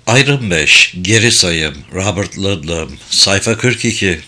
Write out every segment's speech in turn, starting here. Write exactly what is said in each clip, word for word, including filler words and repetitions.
Ayrım beş, Geri Sayım, Robert Ludlum, sayfa kırk iki.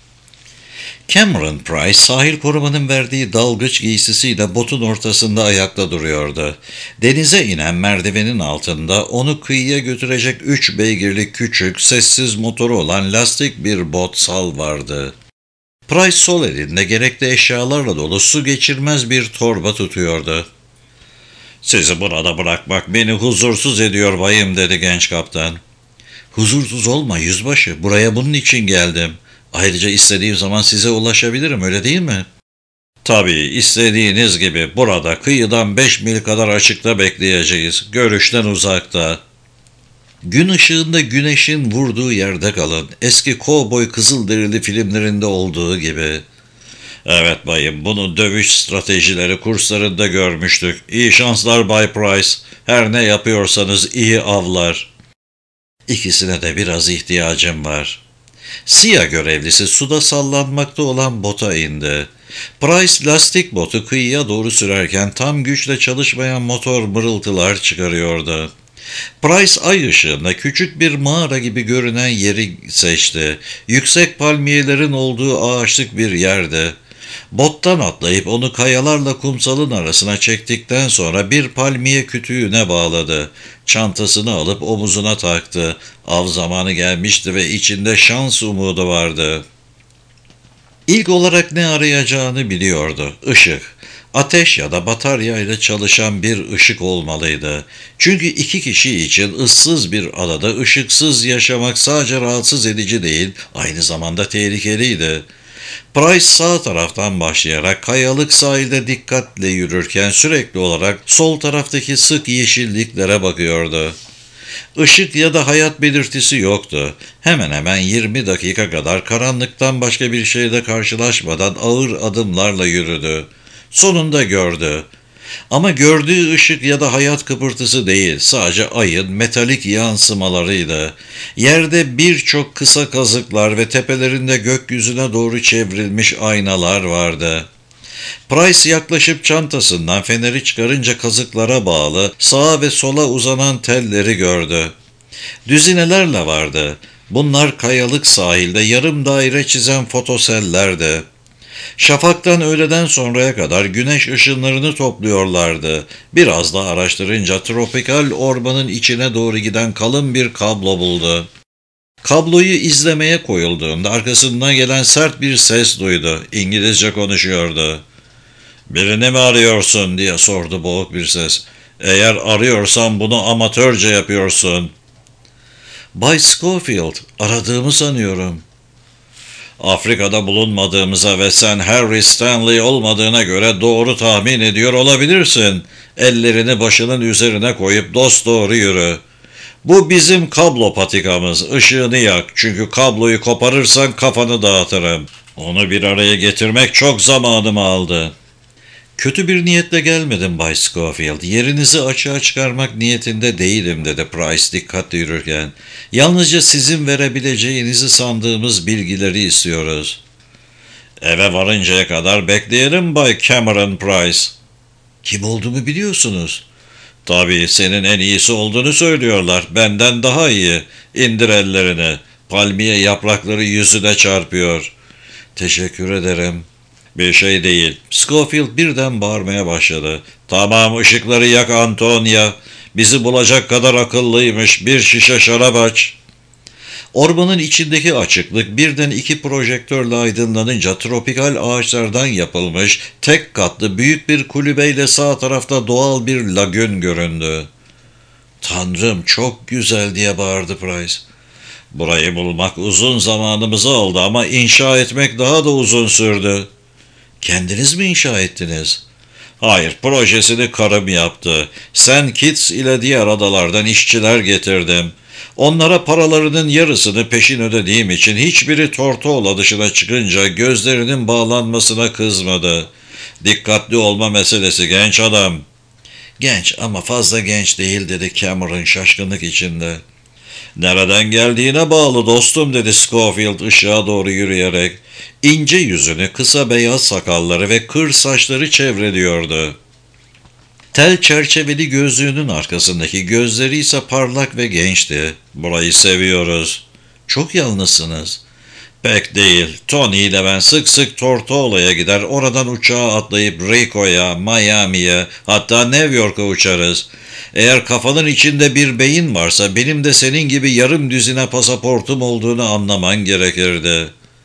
Cameron Price, sahil korumanın verdiği dalgıç giysisiyle botun ortasında ayakta duruyordu. Denize inen merdivenin altında onu kıyıya götürecek üç beygirlik küçük, sessiz motoru olan lastik bir bot sal vardı. Price sol elinde gerekli eşyalarla dolu su geçirmez bir torba tutuyordu. "Sizi burada bırakmak beni huzursuz ediyor bayım," dedi genç kaptan. "Huzursuz olma yüzbaşı, buraya bunun için geldim. Ayrıca istediğim zaman size ulaşabilirim, öyle değil mi?" "Tabii, istediğiniz gibi burada kıyıdan beş mil kadar açıkta bekleyeceğiz, görüşten uzakta." Gün ışığında güneşin vurduğu yerde kalın, eski kovboy kızılderili filmlerinde olduğu gibi. "Evet bayım, bunu dövüş stratejileri kurslarında görmüştük. İyi şanslar Bay Price, her ne yapıyorsanız iyi avlar." "İkisine de biraz ihtiyacım var." Siyah görevlisi suda sallanmakta olan bota indi. Price lastik botu kıyıya doğru sürerken tam güçle çalışmayan motor mırıltılar çıkarıyordu. Price ay ışığında küçük bir mağara gibi görünen yeri seçti. Yüksek palmiyelerin olduğu ağaçlık bir yerde. Bottan atlayıp onu kayalarla kumsalın arasına çektikten sonra bir palmiye kütüğüne bağladı. Çantasını alıp omuzuna taktı. Av zamanı gelmişti ve içinde şans umudu vardı. İlk olarak ne arayacağını biliyordu. Işık. Ateş ya da batarya ile çalışan bir ışık olmalıydı. Çünkü iki kişi için ıssız bir adada ışıksız yaşamak sadece rahatsız edici değil, aynı zamanda tehlikeliydi. Price sağ taraftan başlayarak kayalık sahilde dikkatle yürürken sürekli olarak sol taraftaki sık yeşilliklere bakıyordu. Işık ya da hayat belirtisi yoktu. Hemen hemen yirmi dakika kadar karanlıktan başka bir şeyle karşılaşmadan ağır adımlarla yürüdü. Sonunda gördü. Ama gördüğü ışık ya da hayat kıpırtısı değil, sadece ayın metalik yansımalarıydı. Yerde birçok kısa kazıklar ve tepelerinde gökyüzüne doğru çevrilmiş aynalar vardı. Price yaklaşıp çantasından feneri çıkarınca kazıklara bağlı sağa ve sola uzanan telleri gördü. Düzinelerle vardı. Bunlar kayalık sahilde yarım daire çizen fotosellerdi. Şafaktan öğleden sonraya kadar güneş ışınlarını topluyorlardı. Biraz da araştırınca tropikal ormanın içine doğru giden kalın bir kablo buldu. Kabloyu izlemeye koyulduğunda arkasından gelen sert bir ses duydu. İngilizce konuşuyordu. "Birini mi arıyorsun?" diye sordu boğuk bir ses. "Eğer arıyorsan bunu amatörce yapıyorsun." "Bay Schofield, aradığımı sanıyorum." "Afrika'da bulunmadığımıza ve sen Harry Stanley olmadığına göre doğru tahmin ediyor olabilirsin. Ellerini başının üzerine koyup dosdoğru yürü. Bu bizim kablo patikamız. Işığını yak, çünkü kabloyu koparırsan kafanı dağıtırım. Onu bir araya getirmek çok zamanımı aldı." "Kötü bir niyetle gelmedim Bay Schofield. Yerinizi açığa çıkarmak niyetinde değilim," dedi Price dikkatli yürürken. "Yalnızca sizin verebileceğinizi sandığımız bilgileri istiyoruz." "Eve varıncaya kadar bekleyelim Bay Cameron Price." "Kim olduğumu biliyorsunuz." "Tabii, senin en iyisi olduğunu söylüyorlar. Benden daha iyi. İndir ellerini. Palmiye yaprakları yüzüne çarpıyor." "Teşekkür ederim." "Bir şey değil." Schofield birden bağırmaya başladı. "Tamam, ışıkları yak Antonia. Bizi bulacak kadar akıllıymış. Bir şişe şarap aç." Ormanın içindeki açıklık birden iki projektörle aydınlanınca tropikal ağaçlardan yapılmış tek katlı büyük bir kulübeyle sağ tarafta doğal bir lagün göründü. "Tanrım, çok güzel," diye bağırdı Price. "Burayı bulmak uzun zamanımızı aldı ama inşa etmek daha da uzun sürdü." "Kendiniz mi inşa ettiniz?" "Hayır, projesini karım yaptı. Saint Kitts ile diğer adalardan işçiler getirdim. Onlara paralarının yarısını peşin ödediğim için hiçbiri Tortola dışına çıkınca gözlerinin bağlanmasına kızmadı. Dikkatli olma meselesi genç adam." "Genç ama fazla genç değil," dedi Cameron şaşkınlık içinde. "Nereden geldiğine bağlı dostum," dedi Schofield ışığa doğru yürüyerek. İnce yüzünü kısa beyaz sakalları ve kır saçları çevreliyordu. Tel çerçeveli gözlüğünün arkasındaki gözleri ise parlak ve gençti. Burayı seviyoruz. Çok yalnızsınız. Pek değil. Tony ile ben sık sık Tortola'ya gider, oradan uçağa atlayıp Rico'ya, Miami'ye, hatta New York'a uçarız. Eğer kafanın içinde bir beyin varsa benim de senin gibi yarım düzine pasaportum olduğunu anlaman gerekirdi.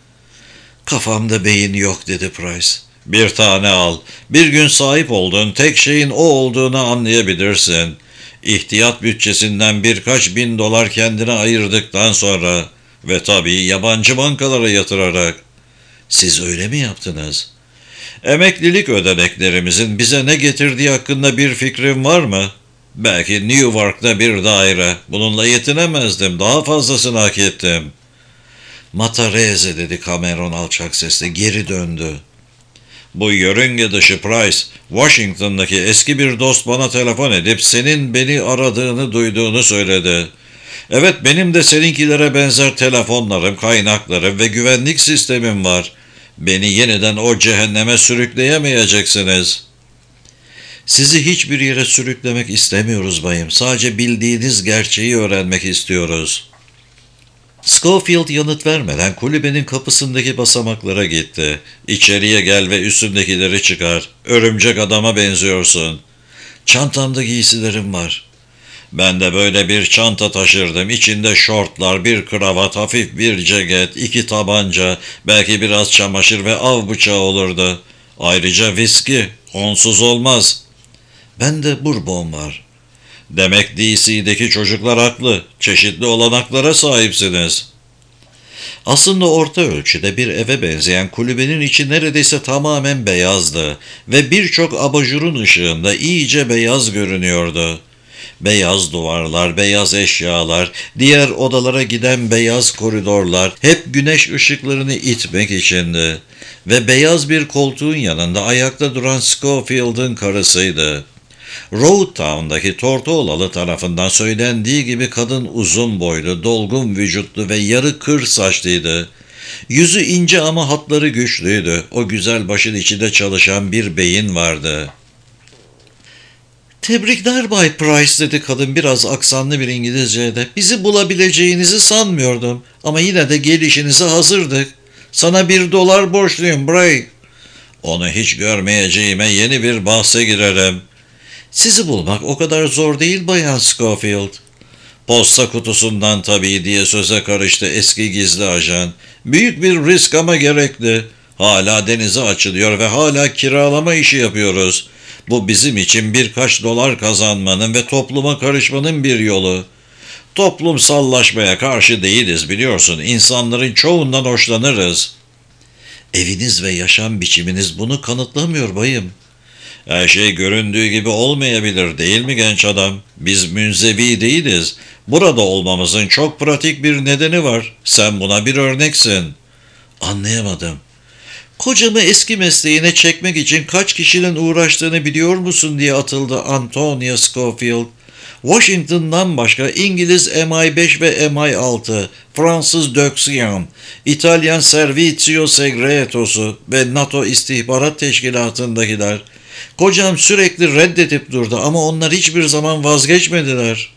Kafamda beyin yok dedi Price. Bir tane al. Bir gün sahip olduğun tek şeyin o olduğunu anlayabilirsin. İhtiyat bütçesinden birkaç bin dolar kendine ayırdıktan sonra ve tabii yabancı bankalara yatırarak. Siz öyle mi yaptınız? Emeklilik ödeneklerimizin bize ne getirdiği hakkında bir fikrin var mı? Belki Newark'ta bir daire. Bununla yetinemezdim. Daha fazlasını hak ettim. Matareze dedi Cameron alçak sesle, geri döndü. Bu yörünge dışı Price, Washington'daki eski bir dost bana telefon edip senin beni aradığını duyduğunu söyledi. Evet, benim de seninkilere benzer telefonlarım, kaynaklarım ve güvenlik sistemim var. Beni yeniden o cehenneme sürükleyemeyeceksiniz. Sizi hiçbir yere sürüklemek istemiyoruz bayım. Sadece bildiğiniz gerçeği öğrenmek istiyoruz. Schofield yanıt vermeden kulübenin kapısındaki basamaklara gitti. İçeriye gel ve üstündekileri çıkar. Örümcek adama benziyorsun. Çantamda giysilerim var. Ben de böyle bir çanta taşırdım. İçinde şortlar, bir kravat, hafif bir ceket, iki tabanca, belki biraz çamaşır ve av bıçağı olurdu. Ayrıca viski, onsuz olmaz. Bende bourbon var. Demek D C'deki çocuklar haklı. Çeşitli olanaklara sahipsiniz. Aslında orta ölçüde bir eve benzeyen kulübenin içi neredeyse tamamen beyazdı ve birçok abajurun ışığında iyice beyaz görünüyordu. Beyaz duvarlar, beyaz eşyalar, diğer odalara giden beyaz koridorlar hep güneş ışıklarını itmek içindi. Ve beyaz bir koltuğun yanında ayakta duran Schofield'ın karısıydı. Road Town'daki Tortolalı tarafından söylendiği gibi kadın uzun boylu, dolgun vücutlu ve yarı kır saçlıydı. Yüzü ince ama hatları güçlüydü. O güzel başın içinde çalışan bir beyin vardı. "Tebrikler Bay Price," dedi kadın biraz aksanlı bir İngilizce'de. "Bizi bulabileceğinizi sanmıyordum ama yine de gelişinize hazırdık. Sana bir dolar borçluyum Bray." "Onu hiç görmeyeceğime yeni bir bahse girerim." "Sizi bulmak o kadar zor değil Bayan Schofield." "Posta kutusundan tabii," diye söze karıştı eski gizli ajan. "Büyük bir risk ama gerekli. Hala denize açılıyor ve hala kiralama işi yapıyoruz. Bu bizim için birkaç dolar kazanmanın ve topluma karışmanın bir yolu. Toplumsallaşmaya karşı değiliz biliyorsun. İnsanların çoğundan hoşlanırız." "Eviniz ve yaşam biçiminiz bunu kanıtlamıyor bayım." "Her şey göründüğü gibi olmayabilir değil mi genç adam? Biz münzevi değiliz. Burada olmamızın çok pratik bir nedeni var. Sen buna bir örneksin." "Anlayamadım." "Kocamı eski mesleğine çekmek için kaç kişinin uğraştığını biliyor musun?" diye atıldı Antonia Schofield. "Washington'dan başka İngiliz M I beş ve M I altı, Fransız Döksiyan, İtalyan Servizio Segretosu ve NATO İstihbarat Teşkilatı'ndakiler. Kocam sürekli reddedip durdu ama onlar hiçbir zaman vazgeçmediler."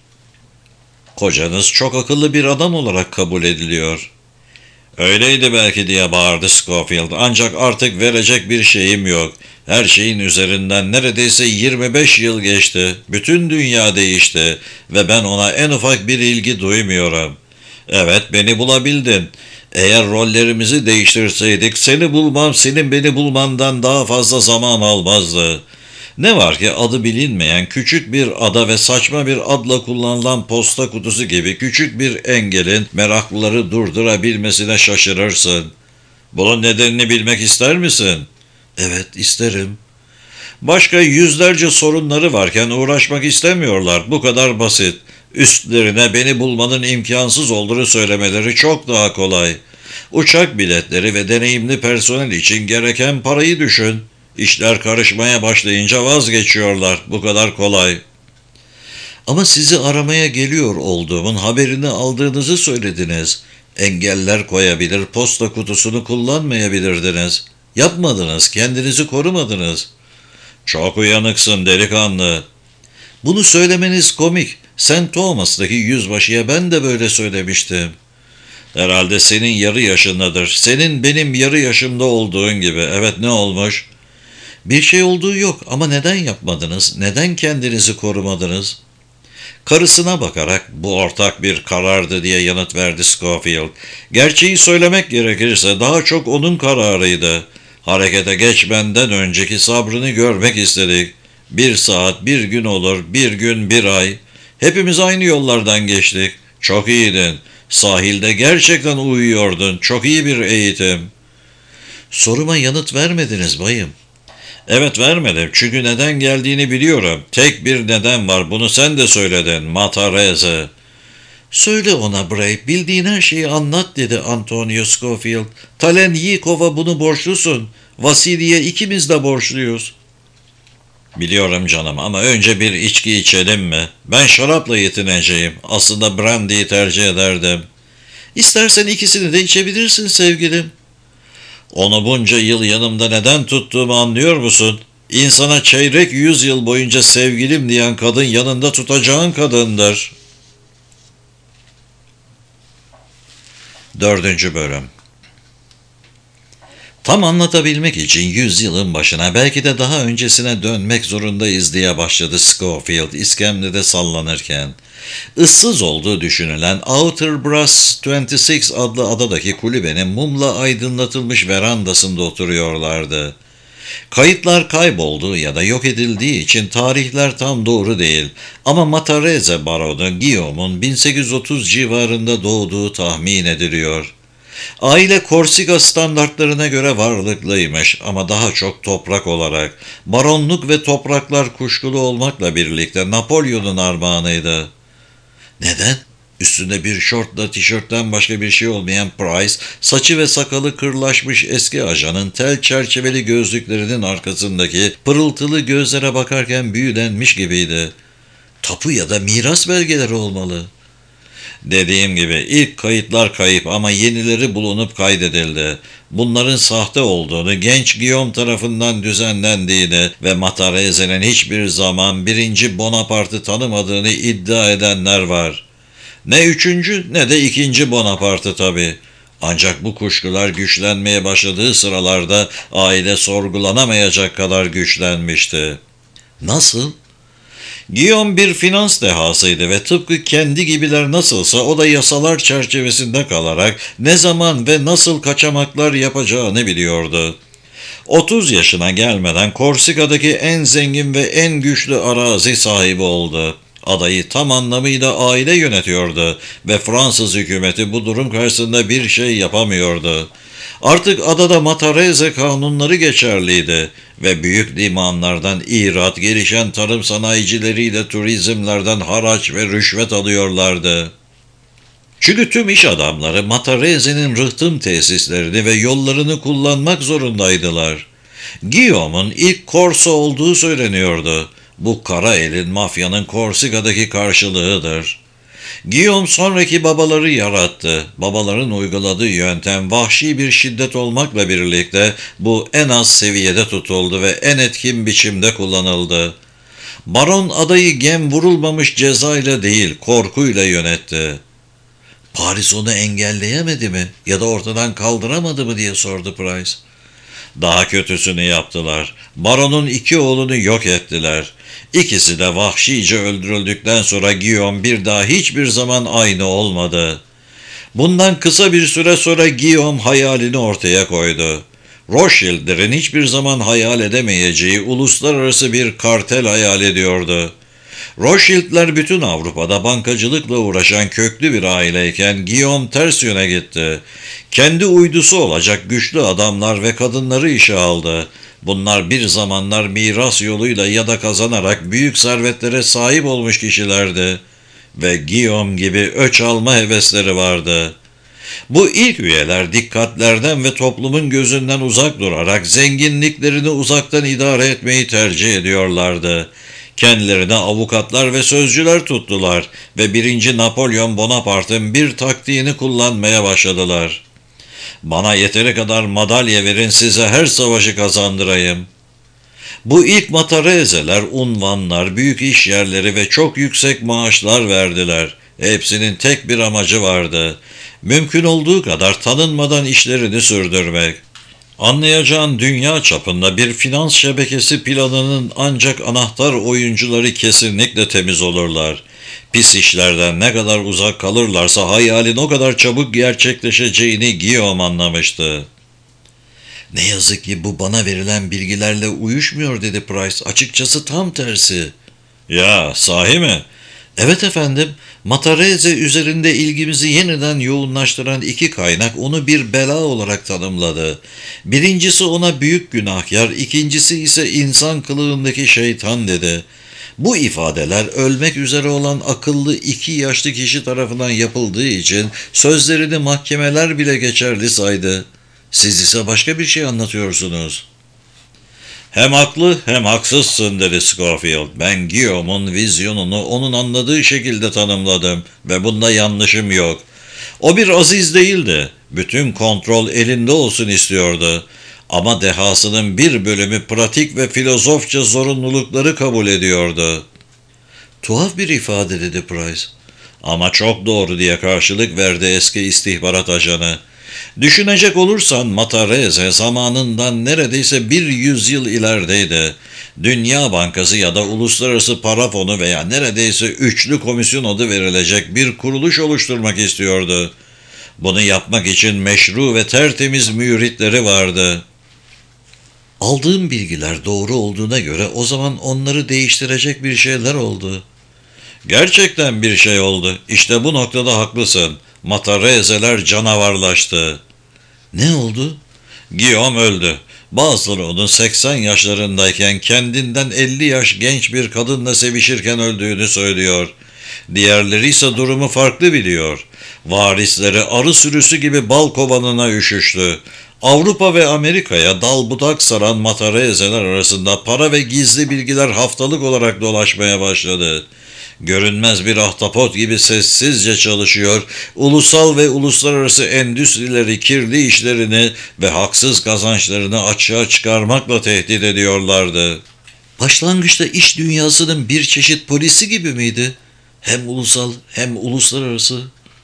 "Kocanız çok akıllı bir adam olarak kabul ediliyor." "Öyleydi belki," diye bağırdı Schofield. "Ancak artık verecek bir şeyim yok. Her şeyin üzerinden neredeyse yirmi beş yıl geçti. Bütün dünya değişti ve ben ona en ufak bir ilgi duymuyorum. Evet, beni bulabildin. Eğer rollerimizi değiştirseydik seni bulmam senin beni bulmandan daha fazla zaman almazdı. Ne var ki adı bilinmeyen küçük bir ada ve saçma bir adla kullanılan posta kutusu gibi küçük bir engelin meraklıları durdurabilmesine şaşırırsın. Bunun nedenini bilmek ister misin?" "Evet, isterim." "Başka yüzlerce sorunları varken uğraşmak istemiyorlar. Bu kadar basit. Üstlerine beni bulmanın imkansız olduğunu söylemeleri çok daha kolay. Uçak biletleri ve deneyimli personel için gereken parayı düşün. İşler karışmaya başlayınca vazgeçiyorlar. Bu kadar kolay." "Ama sizi aramaya geliyor olduğumun haberini aldığınızı söylediniz. Engeller koyabilir, posta kutusunu kullanmayabilirdiniz. Yapmadınız, kendinizi korumadınız." Çok uyanıksın delikanlı. Bunu söylemeniz komik. Saint Thomas'taki yüzbaşıya ben de böyle söylemiştim. Herhalde senin yarı yaşındadır. Senin benim yarı yaşımda olduğun gibi. Evet, ne olmuş? Bir şey olduğu yok ama neden yapmadınız? Neden kendinizi korumadınız? Karısına bakarak bu ortak bir karardı diye yanıt verdi Scofield. Gerçeği söylemek gerekirse daha çok onun kararıydı. Harekete geçmeden önceki sabrını görmek istedik. Bir saat, bir gün olur, bir gün, bir ay. Hepimiz aynı yollardan geçtik. Çok iyiydin. Sahilde gerçekten uyuyordun. Çok iyi bir eğitim. Soruma yanıt vermediniz bayım. Evet, vermedim. Çünkü neden geldiğini biliyorum. Tek bir neden var. Bunu sen de söyledin. Matarese. Söyle ona Bray. Bildiğin her şeyi anlat dedi Antonio Scofield. Talen Yikov'a bunu borçlusun. Vasili'ye ikimiz de borçluyuz. Biliyorum canım ama önce bir içki içelim mi? Ben şarapla yetineceğim. Aslında brandy'yi tercih ederdim. İstersen ikisini de içebilirsin sevgilim. Onu bunca yıl yanımda neden tuttuğumu anlıyor musun? İnsana çeyrek yüzyıl boyunca sevgilim diyen kadın yanında tutacağın kadındır. Dördüncü bölüm. Tam anlatabilmek için yüzyılın başına, belki de daha öncesine dönmek zorundayız diye başladı Scofield iskemlede sallanırken. Issız olduğu düşünülen Outer Brass yirmi altı adlı adadaki kulübenin mumla aydınlatılmış verandasında oturuyorlardı. Kayıtlar kaybolduğu ya da yok edildiği için tarihler tam doğru değil ama Matarese baronu Guillaume'un bin sekiz yüz otuz civarında doğduğu tahmin ediliyor. Aile Korsika standartlarına göre varlıklıymış ama daha çok toprak olarak. Baronluk ve topraklar kuşkulu olmakla birlikte Napolyon'un armağanıydı. Neden? Üstünde bir şortla tişörtten başka bir şey olmayan Price, saçı ve sakalı kırlaşmış eski ajanın tel çerçeveli gözlüklerinin arkasındaki pırıltılı gözlere bakarken büyülenmiş gibiydi. Tapu ya da miras belgeleri olmalı. Dediğim gibi ilk kayıtlar kayıp ama yenileri bulunup kaydedildi. Bunların sahte olduğunu, genç Guillaume tarafından düzenlendiğini ve Matarese'nin hiçbir zaman birinci Bonaparte'ı tanımadığını iddia edenler var. Ne üçüncü ne de ikinci Bonaparte tabii. Ancak bu kuşkular güçlenmeye başladığı sıralarda aile sorgulanamayacak kadar güçlenmişti. Nasıl? Guillaume bir finans dehasıydı ve tıpkı kendi gibiler nasılsa o da yasalar çerçevesinde kalarak ne zaman ve nasıl kaçamaklar yapacağını biliyordu. otuz yaşına gelmeden Korsika'daki en zengin ve en güçlü arazi sahibi oldu. Adayı tam anlamıyla aile yönetiyordu ve Fransız hükümeti bu durum karşısında bir şey yapamıyordu. Artık adada Matarese kanunları geçerliydi ve büyük limanlardan ihraç, gelişen tarım sanayicileriyle turizmlerden haraç ve rüşvet alıyorlardı. Çünkü tüm iş adamları Matarese'nin rıhtım tesislerini ve yollarını kullanmak zorundaydılar. Guillaume'un ilk korso olduğu söyleniyordu. Bu kara elin mafyanın Korsika'daki karşılığıdır. Guillaume sonraki babaları yarattı. Babaların uyguladığı yöntem vahşi bir şiddet olmakla birlikte bu en az seviyede tutuldu ve en etkin biçimde kullanıldı. Baron adayı gem vurulmamış cezayla değil, korkuyla yönetti. Paris onu engelleyemedi mi ya da ortadan kaldıramadı mı diye sordu Price. Daha kötüsünü yaptılar. Baron'un iki oğlunu yok ettiler. İkisi de vahşice öldürüldükten sonra Guillaume bir daha hiçbir zaman aynı olmadı. Bundan kısa bir süre sonra Guillaume hayalini ortaya koydu. Rothschild'lerin hiçbir zaman hayal edemeyeceği uluslararası bir kartel hayal ediyordu. Rothschild'ler bütün Avrupa'da bankacılıkla uğraşan köklü bir aileyken Guillaume ters yöne gitti. Kendi uydusu olacak güçlü adamlar ve kadınları işe aldı. Bunlar bir zamanlar miras yoluyla ya da kazanarak büyük servetlere sahip olmuş kişilerdi. Ve Guillaume gibi öç alma hevesleri vardı. Bu ilk üyeler dikkatlerden ve toplumun gözünden uzak durarak zenginliklerini uzaktan idare etmeyi tercih ediyorlardı. Kendilerine avukatlar ve sözcüler tuttular ve birinci Napolyon Bonaparte'ın bir taktiğini kullanmaya başladılar. Bana yeteri kadar madalya verin, size her savaşı kazandırayım. Bu ilk Matarezeler unvanlar, büyük iş yerleri ve çok yüksek maaşlar verdiler. Hepsinin tek bir amacı vardı. Mümkün olduğu kadar tanınmadan işlerini sürdürmek. Anlayacağın dünya çapında bir finans şebekesi planının ancak anahtar oyuncuları kesinlikle temiz olurlar. Pis işlerden ne kadar uzak kalırlarsa hayalin o kadar çabuk gerçekleşeceğini Guillaume anlamıştı. Ne yazık ki bu bana verilen bilgilerle uyuşmuyor dedi Price. Açıkçası tam tersi. Ya sahi mi? Evet efendim. Matarese üzerinde ilgimizi yeniden yoğunlaştıran iki kaynak onu bir bela olarak tanımladı. Birincisi ona büyük günahkar, ikincisi ise insan kılığındaki şeytan dedi. Bu ifadeler ölmek üzere olan akıllı iki yaşlı kişi tarafından yapıldığı için sözlerini mahkemeler bile geçerli saydı. Siz ise başka bir şey anlatıyorsunuz. Hem haklı hem haksızsın dedi Scofield. Ben Guillaume'un vizyonunu onun anladığı şekilde tanımladım ve bunda yanlışım yok. O bir aziz değildi. Bütün kontrol elinde olsun istiyordu. Ama dehasının bir bölümü pratik ve filozofça zorunlulukları kabul ediyordu. Tuhaf bir ifade dedi Price. Ama çok doğru diye karşılık verdi eski istihbarat ajanı. Düşünecek olursan Matarese zamanından neredeyse bir yüzyıl ilerideydi. Dünya Bankası ya da Uluslararası Para Fonu veya neredeyse Üçlü Komisyon adı verilecek bir kuruluş oluşturmak istiyordu. Bunu yapmak için meşru ve tertemiz müritleri vardı. Aldığım bilgiler doğru olduğuna göre o zaman onları değiştirecek bir şeyler oldu. Gerçekten bir şey oldu. İşte bu noktada haklısın. Matarezeler canavarlaştı. Ne oldu? Guillaume öldü. Bazıları onun seksen yaşlarındayken kendinden elli yaş genç bir kadınla sevişirken öldüğünü söylüyor. Diğerleri ise durumu farklı biliyor. Varisleri arı sürüsü gibi bal kovanına üşüştü. Avrupa ve Amerika'ya dal budak saran Matarezeler arasında para ve gizli bilgiler haftalık olarak dolaşmaya başladı. Görünmez bir ahtapot gibi sessizce çalışıyor, ulusal ve uluslararası endüstrileri, kirli işlerini ve haksız kazançlarını açığa çıkarmakla tehdit ediyorlardı. Başlangıçta iş dünyasının bir çeşit polisi gibi miydi? Hem ulusal hem uluslararası.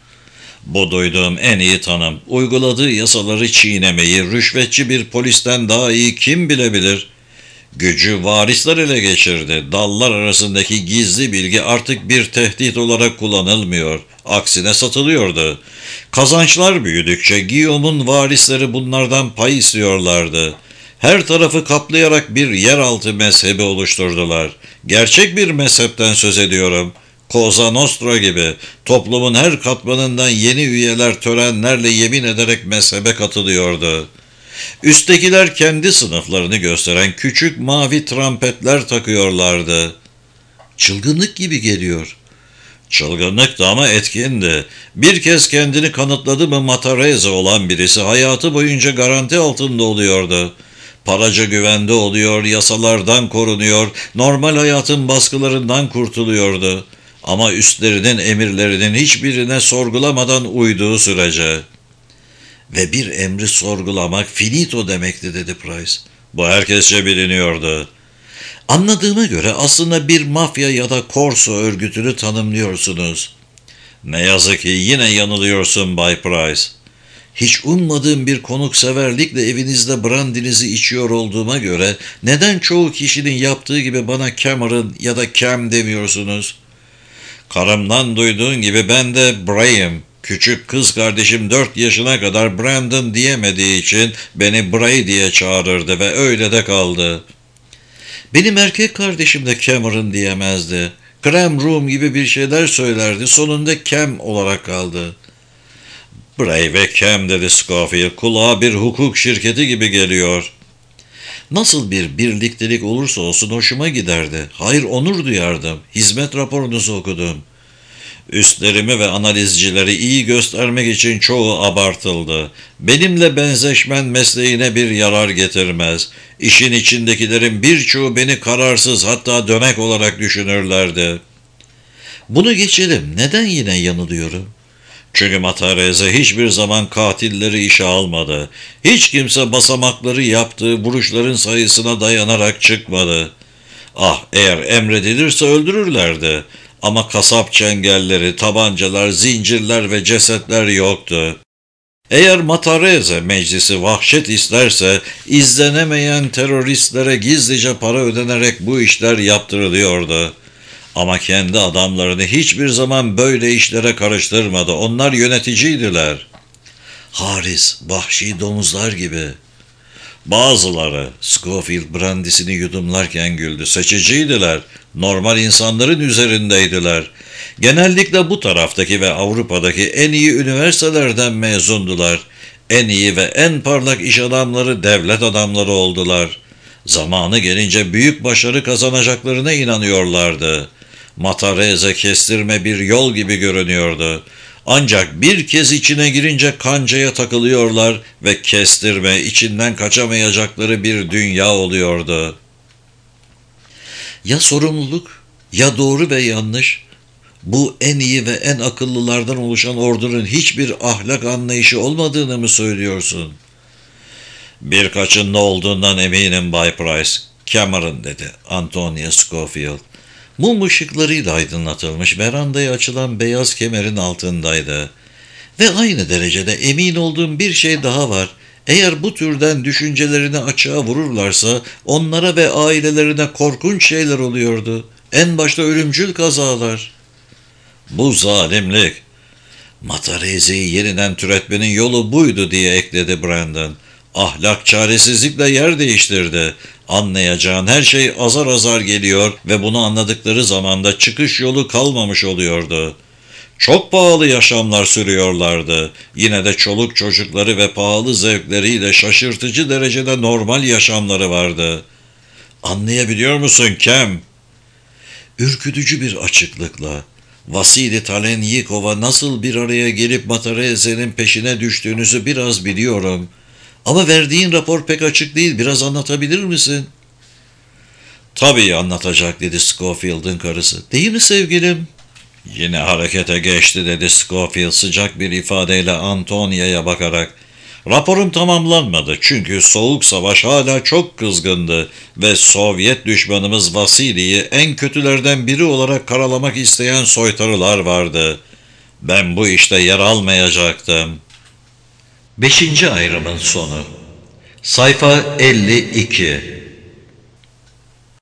Bu duyduğum en iyi tanım. Uyguladığı yasaları çiğnemeyi rüşvetçi bir polisten daha iyi kim bilebilir? Gücü varisler ele geçirdi. Dallar arasındaki gizli bilgi artık bir tehdit olarak kullanılmıyor. Aksine satılıyordu. Kazançlar büyüdükçe Guillaume'un varisleri bunlardan pay istiyorlardı. Her tarafı kaplayarak bir yeraltı mezhebi oluşturdular. Gerçek bir mezhepten söz ediyorum. Cosa Nostra gibi toplumun her katmanından yeni üyeler törenlerle yemin ederek mezhebe katılıyordu. Üsttekiler kendi sınıflarını gösteren küçük mavi trampetler takıyorlardı. Çılgınlık gibi geliyor. Çılgınlıktı ama etkindi. Bir kez kendini kanıtladı mı Matarese olan birisi hayatı boyunca garanti altında oluyordu. Paraca güvende oluyor, yasalardan korunuyor, normal hayatın baskılarından kurtuluyordu. Ama üstlerinin emirlerinin hiçbirine sorgulamadan uyduğu sürece. Ve bir emri sorgulamak finito demekti dedi Price. Bu herkesçe biliniyordu. Anladığıma göre aslında bir mafya ya da korso örgütünü tanımlıyorsunuz. Ne yazık ki yine yanılıyorsun Bay Price. Hiç ummadığım bir konukseverlikle evinizde brandinizi içiyor olduğuma göre neden çoğu kişinin yaptığı gibi bana Cameron ya da Cam demiyorsunuz? Karımdan duyduğun gibi ben de Bray'im. Küçük kız kardeşim dört yaşına kadar Brandon diyemediği için beni Bray diye çağırırdı ve öyle de kaldı. Benim erkek kardeşim de Cameron diyemezdi. Cram Room gibi bir şeyler söylerdi. Sonunda Cam olarak kaldı. Bray ve Cam dedi Scofield. Kulağa bir hukuk şirketi gibi geliyor. Nasıl bir birliktelik olursa olsun hoşuma giderdi. Hayır, onur duyardım. Hizmet raporunuzu okudum. Üstlerimi ve analizcileri iyi göstermek için çoğu abartıldı. Benimle benzeşmen mesleğine bir yarar getirmez. İşin içindekilerin birçoğu beni kararsız, hatta dönek olarak düşünürlerdi. Bunu geçelim. Neden yine yanılıyorum? Çünkü Matarese hiçbir zaman katilleri işe almadı. Hiç kimse basamakları yaptığı vuruşların sayısına dayanarak çıkmadı. Ah, eğer emredilirse öldürürlerdi. Ama kasap çengelleri, tabancalar, zincirler ve cesetler yoktu. Eğer Matarese meclisi vahşet isterse, izlenemeyen teröristlere gizlice para ödenerek bu işler yaptırılıyordu. Ama kendi adamlarını hiçbir zaman böyle işlere karıştırmadı. Onlar yöneticiydiler. Haris, vahşi domuzlar gibi. Bazıları, Scofield brandisini yudumlarken güldü. Seçiciydiler. Normal insanların üzerindeydiler. Genellikle bu taraftaki ve Avrupa'daki en iyi üniversitelerden mezundular. En iyi ve en parlak iş adamları devlet adamları oldular. Zamanı gelince büyük başarı kazanacaklarına inanıyorlardı. Matarese kestirme bir yol gibi görünüyordu. Ancak bir kez içine girince kancaya takılıyorlar ve kestirme içinden kaçamayacakları bir dünya oluyordu. Ya sorumluluk, ya doğru ve yanlış. Bu en iyi ve en akıllılardan oluşan ordunun hiçbir ahlak anlayışı olmadığını mı söylüyorsun? Birkaçında olduğundan eminim Bay Price. Cameron dedi Antonia Scofield. Mum ışıklarıyla aydınlatılmış verandaya açılan beyaz kemerin altındaydı. Ve aynı derecede emin olduğum bir şey daha var. Eğer bu türden düşüncelerini açığa vururlarsa onlara ve ailelerine korkunç şeyler oluyordu. En başta ölümcül kazalar. Bu zalimlik. Matarese'yi yeniden türetmenin yolu buydu diye ekledi Brandon. Ahlak çaresizlikle yer değiştirdi. Anlayacağın her şey azar azar geliyor ve bunu anladıkları zaman da çıkış yolu kalmamış oluyordu. Çok pahalı yaşamlar sürüyorlardı. Yine de çoluk çocukları ve pahalı zevkleriyle şaşırtıcı derecede normal yaşamları vardı. Anlayabiliyor musun Kem? Ürkütücü bir açıklıkla. Vasili Talenyikova nasıl bir araya gelip Matarese'nin peşine düştüğünüzü biraz biliyorum. Ama verdiğin rapor pek açık değil. Biraz anlatabilir misin? Tabii anlatacak dedi Scofield'ın karısı. Değil mi sevgilim? Yine harekete geçti dedi Scofield sıcak bir ifadeyle Antonia'ya bakarak. Raporum tamamlanmadı çünkü Soğuk Savaş hala çok kızgındı ve Sovyet düşmanımız Vasili'yi en kötülerden biri olarak karalamak isteyen soytarılar vardı. Ben bu işte yer almayacaktım. Beşinci ayrımın sonu. Sayfa elli iki.